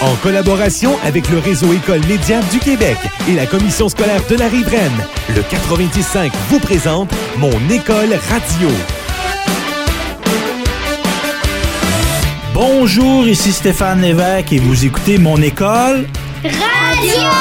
En collaboration avec le réseau École Les Diables du Québec et la commission scolaire de la Riveraine, le 90.5 vous présente Mon École Radio. Bonjour, ici Stéphane Lévesque et vous écoutez Mon École Radio!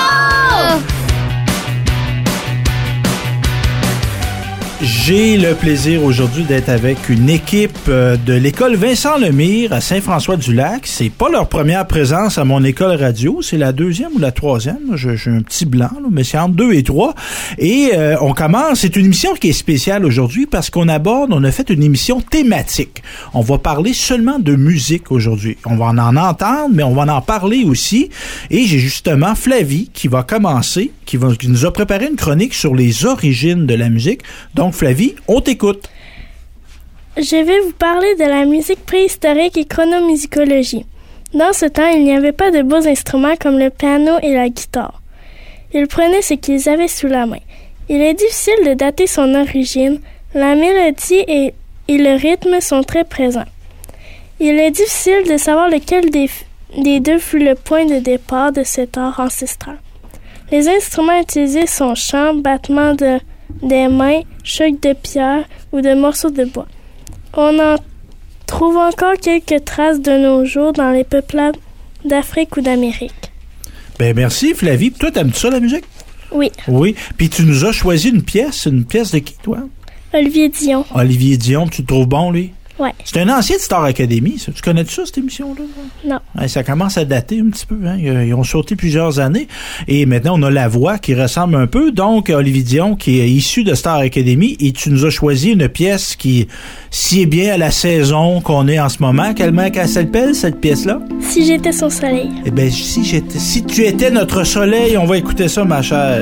J'ai le plaisir aujourd'hui d'être avec une équipe de l'école Vincent Lemire à Saint-François-du-Lac. C'est pas leur première présence à Mon École Radio, c'est la deuxième ou la troisième. J'ai un petit blanc, là, mais c'est entre 2 et 3. Et on commence, c'est une émission qui est spéciale aujourd'hui parce on a fait une émission thématique. On va parler seulement de musique aujourd'hui. On va en entendre, mais on va en parler aussi. Et j'ai justement Flavie qui va commencer, qui nous a préparé une chronique sur les origines de la musique. Donc, Flavie, on t'écoute. Je vais vous parler de la musique préhistorique et chronomusicologie. Dans ce temps, il n'y avait pas de beaux instruments comme le piano et la guitare. Ils prenaient ce qu'ils avaient sous la main. Il est difficile de dater son origine. La mélodie et le rythme sont très présents. Il est difficile de savoir lequel des deux fut le point de départ de cet art ancestral. Les instruments utilisés sont chants, battements des mains, chocs de pierre ou de morceaux de bois. On en trouve encore quelques traces de nos jours dans les peuplades d'Afrique ou d'Amérique. Ben merci Flavie. Toi, t'aimes-tu ça la musique? Oui. Oui. Puis tu nous as choisi une pièce de qui, toi? Olivier Dion. Olivier Dion, tu le trouves bon, lui? Ouais. C'est un ancien de Star Academy, ça. Tu connais ça, cette émission-là? Non. Ouais, ça commence à dater un petit peu, hein. Ils ont sauté plusieurs années. Et maintenant, on a la voix qui ressemble un peu. Donc, Olivier Dion, qui est issu de Star Academy, et tu nous as choisi une pièce qui sied bien à la saison qu'on est en ce moment. Qu'elle s'appelle, cette pièce-là? Si j'étais son soleil. Eh bien, si tu étais notre soleil, on va écouter ça, ma chère.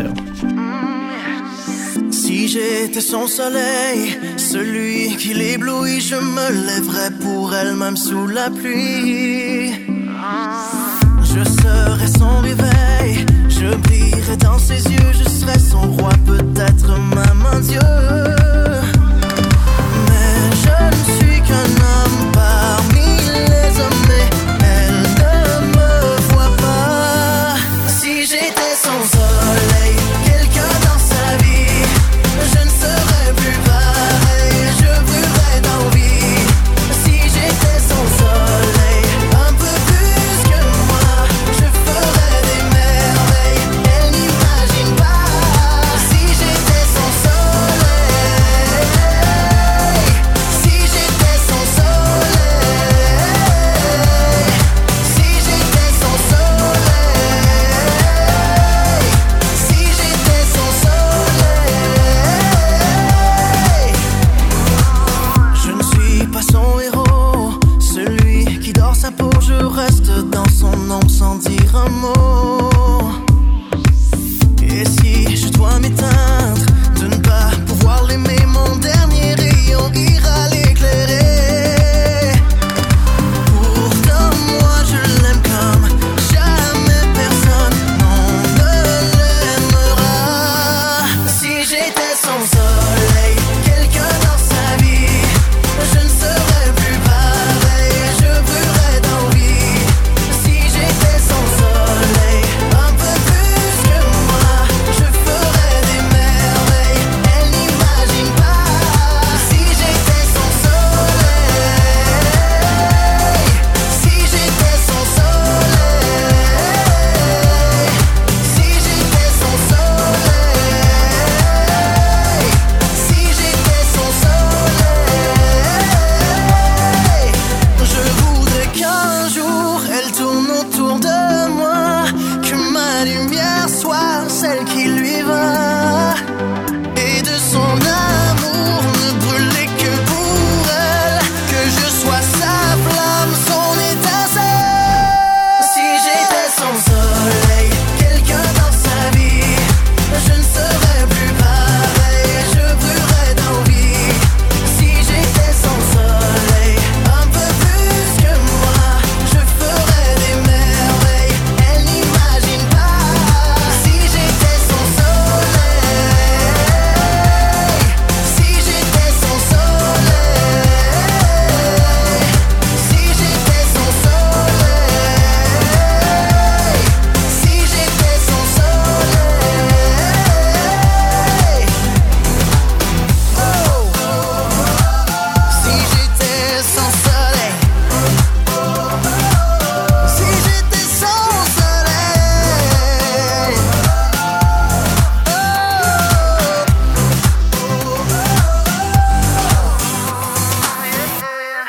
Si j'étais son soleil, celui qui l'éblouit, je me lèverais pour elle même sous la pluie. Je serais son réveil, je brillerais dans ses yeux, je serais son roi, peut-être même un dieu. Mais je ne suis qu'un homme parmi les hommes, mais elle ne me voit pas. Si j'étais son soleil, quelqu'un dans sa vie, je ne serais plus pareil, je brûlerais d'envie. Si j'étais son soleil, un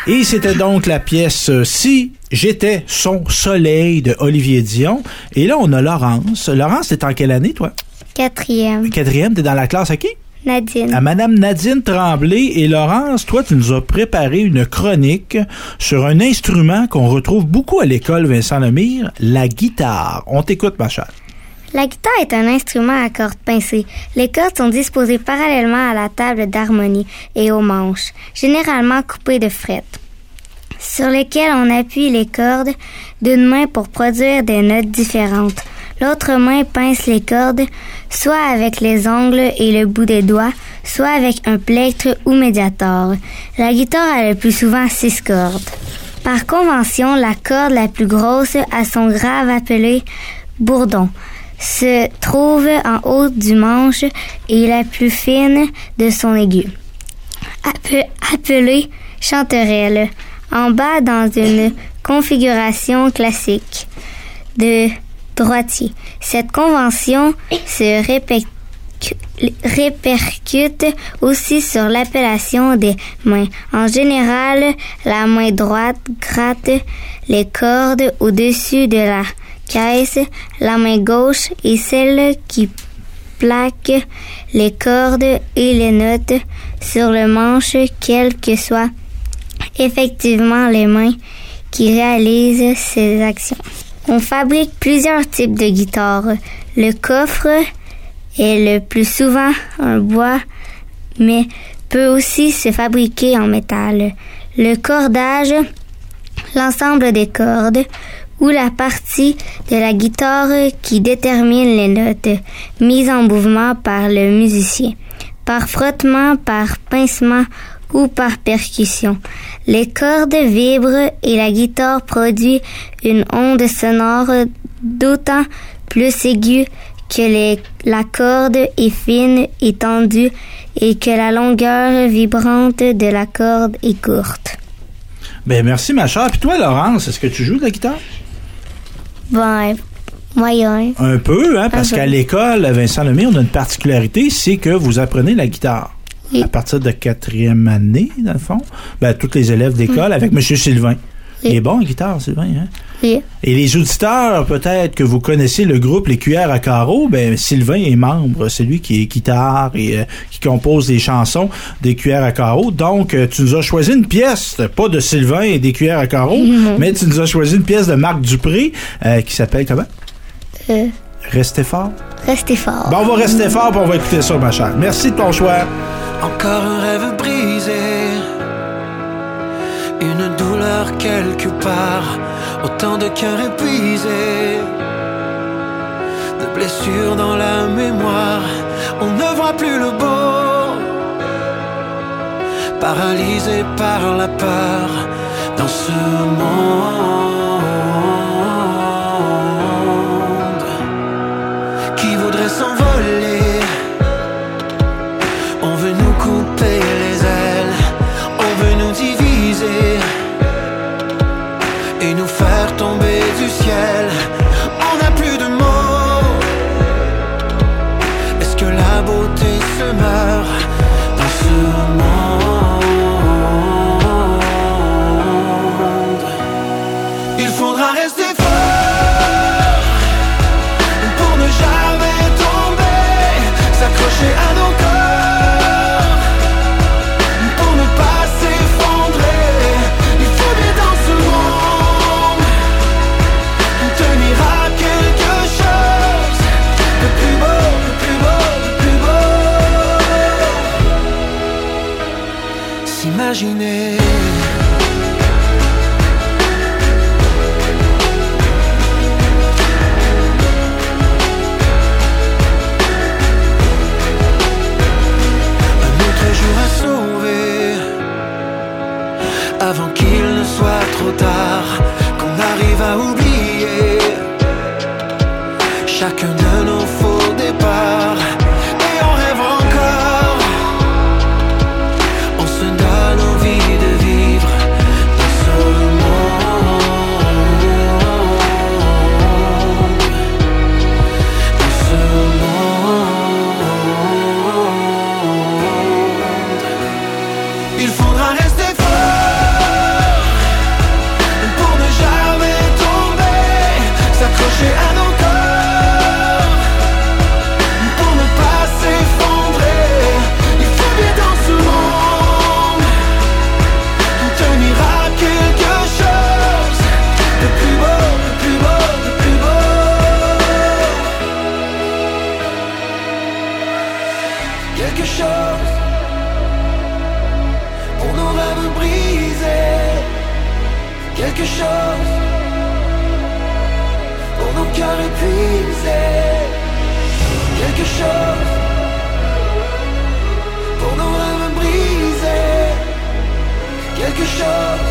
Et c'était donc la pièce « Si j'étais son soleil » de Olivier Dion. Et là, on a Laurence. Laurence, t'es en quelle année, toi? 4e. 4e, t'es dans la classe à qui? Nadine. À Madame Nadine Tremblay. Et Laurence, toi, tu nous as préparé une chronique sur un instrument qu'on retrouve beaucoup à l'école Vincent Lemire, la guitare. On t'écoute, ma chère. La guitare est un instrument à cordes pincées. Les cordes sont disposées parallèlement à la table d'harmonie et aux manches, généralement coupées de frettes, sur lesquelles on appuie les cordes d'une main pour produire des notes différentes. L'autre main pince les cordes, soit avec les ongles et le bout des doigts, soit avec un plectre ou médiator. La guitare a le plus souvent 6 cordes. Par convention, la corde la plus grosse a son grave appelé bourdon, se trouve en haut du manche et la plus fine de son aigu, appelée chanterelle, en bas dans une configuration classique de droitier. Cette convention se répercute aussi sur l'appellation des mains. En général, la main droite gratte les cordes au-dessus de la caisse, la main gauche est celle qui plaque les cordes et les notes sur le manche, quelles que soient effectivement les mains qui réalisent ces actions. On fabrique plusieurs types de guitares. Le coffre est le plus souvent en bois, mais peut aussi se fabriquer en métal. Le cordage, l'ensemble des cordes, ou la partie de la guitare qui détermine les notes mises en mouvement par le musicien, par frottement, par pincement ou par percussion. Les cordes vibrent et la guitare produit une onde sonore d'autant plus aiguë que la corde est fine et tendue et que la longueur vibrante de la corde est courte. Ben merci ma chère. Puis toi, Laurence, est-ce que tu joues de la guitare? Ben, moyen. Un peu, hein, parce qu'à l'école, à Vincent Lemire, on a une particularité, c'est que vous apprenez la guitare. Oui. À partir de 4e année, dans le fond. Ben, tous les élèves d'école avec M. Sylvain. Oui. Il est bon en guitare, Sylvain, hein? Oui. Et les auditeurs, peut-être que vous connaissez le groupe Les Cuillères à Carreaux, ben, Sylvain est membre, c'est lui qui est guitare et qui compose des chansons des Cuillères à Carreaux. Donc, tu nous as choisi une pièce, pas de Sylvain et des Cuillères à Carreaux, mais tu nous as choisi une pièce de Marc Dupré, qui s'appelle comment? Restez fort. Restez fort. Bon, on va rester fort et on va écouter ça, ma chère. Merci de ton choix. Encore un rêve brisé, une douleur quelque part, autant de cœurs épuisés, de blessures dans la mémoire, on ne voit plus le beau, paralysé par la peur dans ce monde qui voudrait s'envoler. On veut nous couper les ailes, on veut nous diviser et nous faire tomber du ciel. On n'a plus de mots. Est-ce que la beauté se meurt dans ce monde? Il faudra rester fort pour ne jamais tomber, s'accrocher à nos corps. Imaginez un autre jour à sauver avant qu'il ne soit trop tard, qu'on arrive à oublier chacun de nos faux départs. Il faudra rester fort cœur épuisé. Quelque chose pour nos rêves brisés. Quelque chose.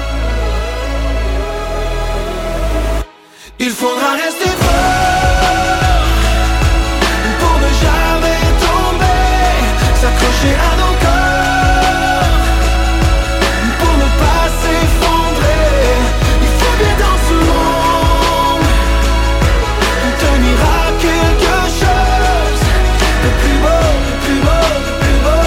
Il faudra rester fort pour ne jamais tomber, s'accrocher à nos corps pour ne pas s'effondrer. Il faut bien dans ce monde tenir à quelque chose de plus beau, de plus beau, de plus beau.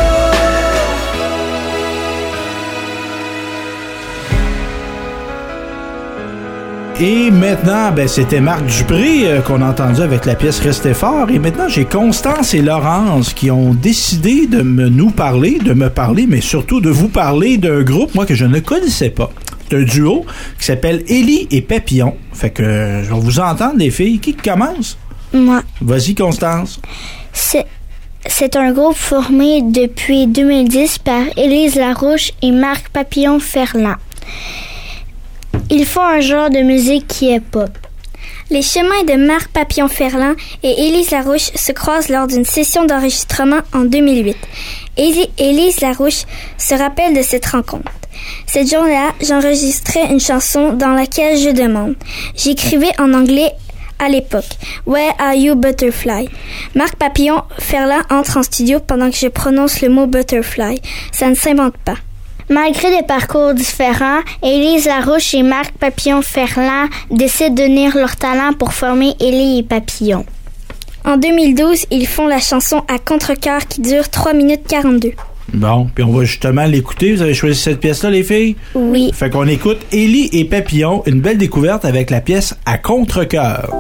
Et maintenant, c'était Marc Dupré qu'on a entendu avec la pièce Restez fort. Et maintenant, j'ai Constance et Laurence qui ont décidé de me parler, mais surtout de vous parler d'un groupe, moi, que je ne connaissais pas. d'un duo qui s'appelle Élie et Papillon. Fait que je vais vous entendre, les filles. Qui commence? Moi. Vas-y, Constance. C'est un groupe formé depuis 2010 par Élise Larouche et Marc Papillon-Ferland. Ils font un genre de musique qui est pop. Les chemins de Marc Papillon-Ferland et Élise Larouche se croisent lors d'une session d'enregistrement en 2008. Élise Larouche se rappelle de cette rencontre. Cette journée-là, j'enregistrais une chanson dans laquelle je demande. J'écrivais en anglais à l'époque. Where are you, butterfly? Marc Papillon-Ferland entre en studio pendant que je prononce le mot butterfly. Ça ne s'invente pas. Malgré des parcours différents, Élise Larouche et Marc Papillon-Ferland décident d'unir leurs talents pour former Élie et Papillon. En 2012, ils font la chanson à contre-cœur qui dure 3 minutes 42. Bon, puis on va justement l'écouter. Vous avez choisi cette pièce-là, les filles? Oui. Fait qu'on écoute Élie et Papillon, une belle découverte avec la pièce à contre-cœur.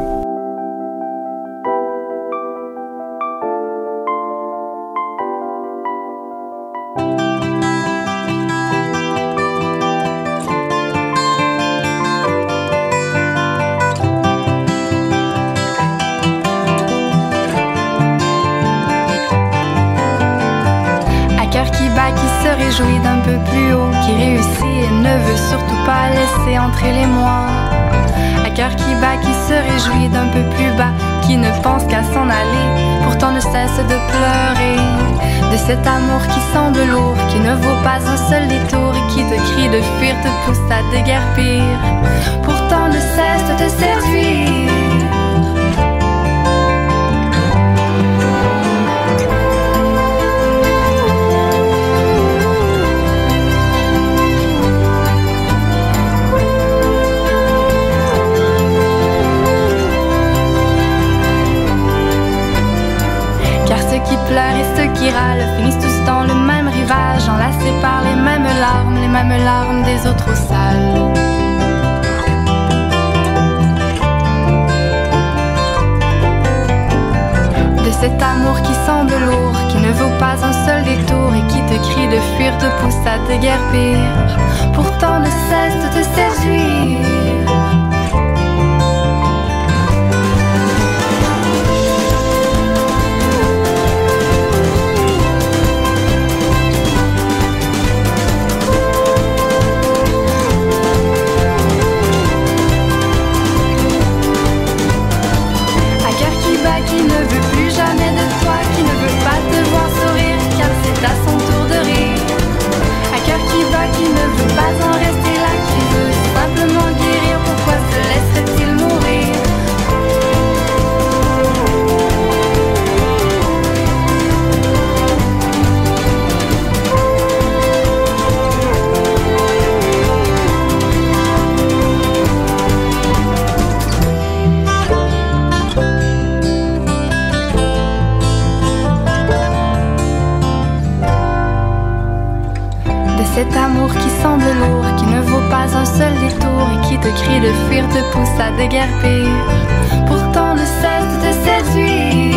Réjouit d'un peu plus haut, qui réussit et ne veut surtout pas laisser entrer les mois. À cœur qui bat, qui se réjouit d'un peu plus bas, qui ne pense qu'à s'en aller, pourtant ne cesse de pleurer. De cet amour qui semble lourd, qui ne vaut pas un seul détour, et qui te crie de fuir, te pousse à déguerpir, pourtant ne cesse de te séduire. Qui pleurent et ceux qui râlent finissent tous dans le même rivage, enlacés par les mêmes larmes des autres au sale. De cet amour qui semble lourd, qui ne vaut pas un seul détour, et qui te crie de fuir, te pousse à déguerpir, pourtant ne cesse de te séduire. Qui ne veut plus jamais de toi, qui ne veut pas te voir sourire, car c'est à son tour de rire. Un cœur qui bat, qui ne veut pas en rester là, qui veut simplement guérir, pourquoi se laisserait-il mourir? Cet amour qui semble lourd, qui ne vaut pas un seul détour, et qui te crie de fuir, te pousse à déguerpir, pourtant ne cesse de te séduire.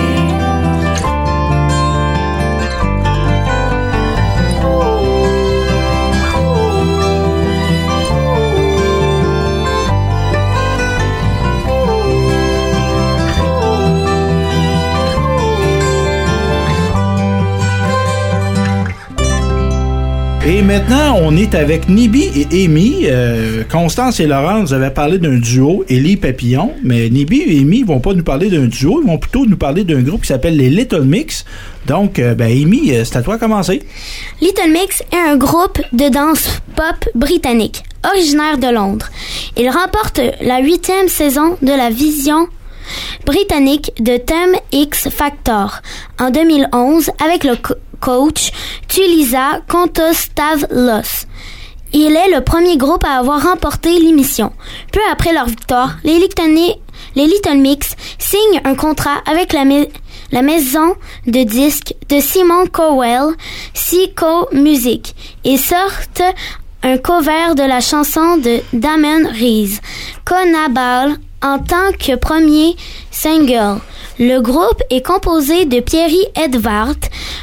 Et maintenant, on est avec Nibi et Amy. Constance et Laurent nous avaient parlé d'un duo, Élie Papillon, mais Nibi et Amy vont pas nous parler d'un duo, ils vont plutôt nous parler d'un groupe qui s'appelle les Little Mix. Donc, Amy, c'est à toi de commencer. Little Mix est un groupe de danse pop britannique, originaire de Londres. Il remporte la 8e saison de la vision britannique de Thème X Factor en 2011 avec le coach Tulisa Kontostavlos. Il est le premier groupe à avoir remporté l'émission. Peu après leur victoire, les Little Mix signent un contrat avec la maison de disques de Simon Cowell, Seco Music, et sortent un cover de la chanson de Damon Rees, Conabal, en tant que premier single. Le groupe est composé de Pierry Edvard,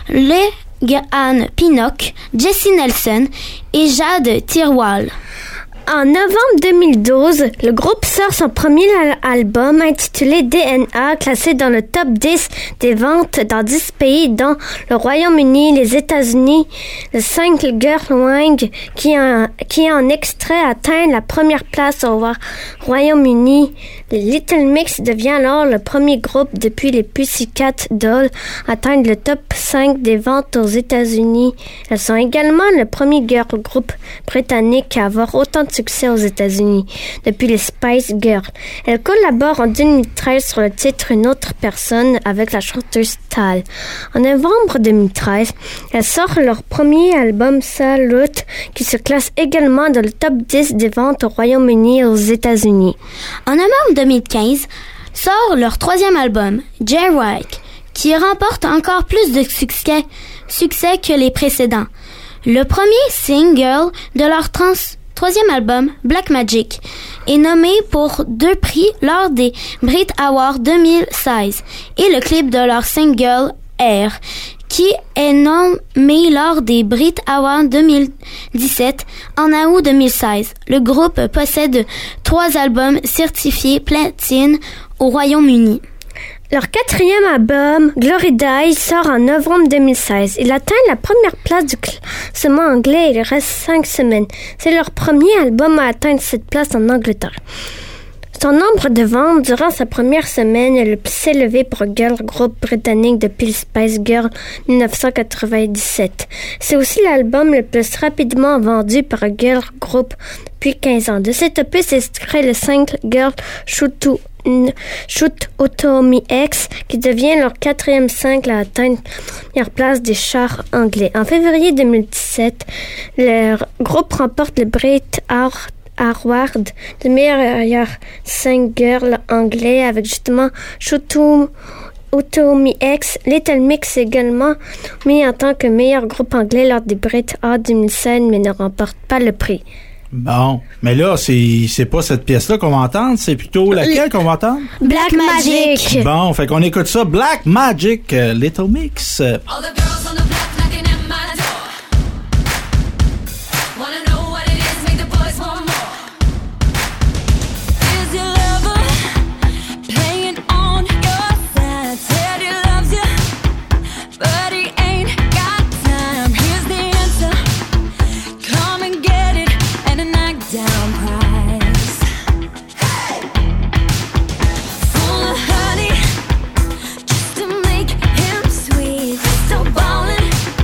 Leanne Pinnock, Jessie Nelson et Jade Tirwal. En novembre 2012, le groupe sort son premier album intitulé DNA, classé dans le top 10 des ventes dans 10 pays, dont le Royaume-Uni, les États-Unis. Le single Girl Wing, qui en extrait atteint la première place au Royaume-Uni. Les Little Mix devient alors le premier groupe depuis les Pussycat Dolls à atteindre le top 5 des ventes aux États-Unis. Elles sont également le premier girl group britannique à avoir autant de succès aux États-Unis depuis les Spice Girls. Elles collaborent en 2013 sur le titre Une autre personne avec la chanteuse Tal. En novembre 2013, elles sortent leur premier album Salute qui se classe également dans le top 10 des ventes au Royaume-Uni et aux États-Unis. En novembre 2015, sort leur troisième album, Jaywalk, qui remporte encore plus de succès que les précédents. Le premier single de leur troisième album, Black Magic, est nommé pour 2 prix lors des Brit Awards 2016 et le clip de leur single Air, qui est nommé lors des Brit Awards 2017 en août 2016. Le groupe possède 3 albums certifiés platine au Royaume-Uni. Leur 4e album, Glory Days, sort en novembre 2016. Il atteint la première place du classement anglais et il reste 5 semaines. C'est leur premier album à atteindre cette place en Angleterre. Son nombre de ventes durant sa première semaine est le plus élevé pour un girl group britannique depuis le Spice Girl 1997. C'est aussi l'album le plus rapidement vendu par un girl group depuis 15 ans. De cet opus est extrait le single Girl Shoot Auto Me X, qui devient leur 4e single à atteindre la première place des charts anglais. En février 2017, le groupe remporte le Brit Award de meilleur single anglais avec justement Shoot Auto Me X. Little Mix également mis en tant que meilleur groupe anglais lors des Brit Awards 2016, mais ne remporte pas le prix. Bon, mais là, c'est pas cette pièce-là qu'on va entendre, c'est plutôt laquelle qu'on va entendre? Black Magic. Bon, fait qu'on écoute ça, Black Magic, Little Mix. All the girls on the block knocking at my door. Wanna know what it is, make the boys want more. Is your lover playing on your side? Said he loves you, but he ain't got time. Here's the answer, come and get it, and a knockdown prize. Hey! Full of honey, just to make him sweet. Still ballin',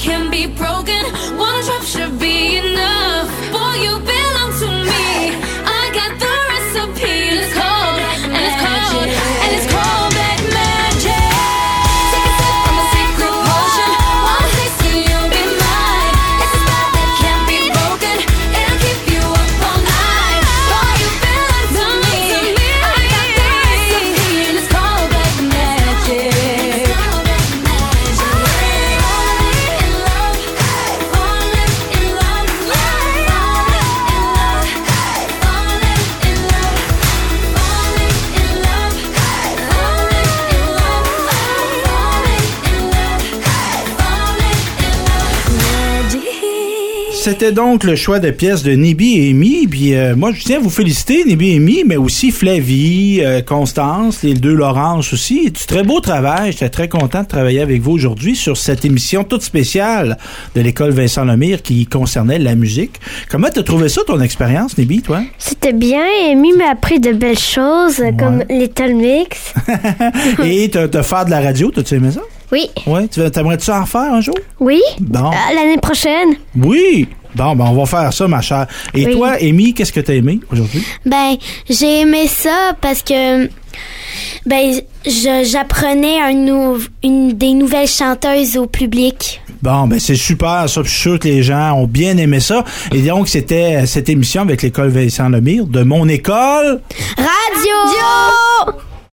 can be broken. One drop should be enough. Boy, you belong to me. I got the recipe. And it's cold, and it's cold, and it's cold black magic. Take a sip from a secret potion. One taste and you'll be mine. It's a spell that can't be broken. It'll keep you up all night. Boy, you belong to me. I got the recipe. And it's cold black magic. C'était donc le choix de pièces de Nibi et Amy. Puis moi, je tiens à vous féliciter, Nibi et Amy, mais aussi Flavie, Constance, les deux Laurence aussi. Du très beau travail. J'étais très content de travailler avec vous aujourd'hui sur cette émission toute spéciale de l'école Vincent Lemire qui concernait la musique. Comment t'as trouvé ça, ton expérience, Nibi, toi? C'était bien. Amy m'a appris de belles choses, comme Little Mix. Et te faire de la radio, t'as-tu aimé ça? Oui. Oui. T'aimerais-tu en faire un jour? Oui. Bon. L'année prochaine. Oui. Bon, ben on va faire ça, ma chère. Et Oui. toi, Amy, qu'est-ce que t'as aimé aujourd'hui? Ben, j'ai aimé ça parce que j'apprenais une des nouvelles chanteuses au public. Bon, ben c'est super, ça. Je suis sûr que les gens ont bien aimé ça. Et donc, c'était cette émission avec l'école Vincent Lemire de Mon École Radio!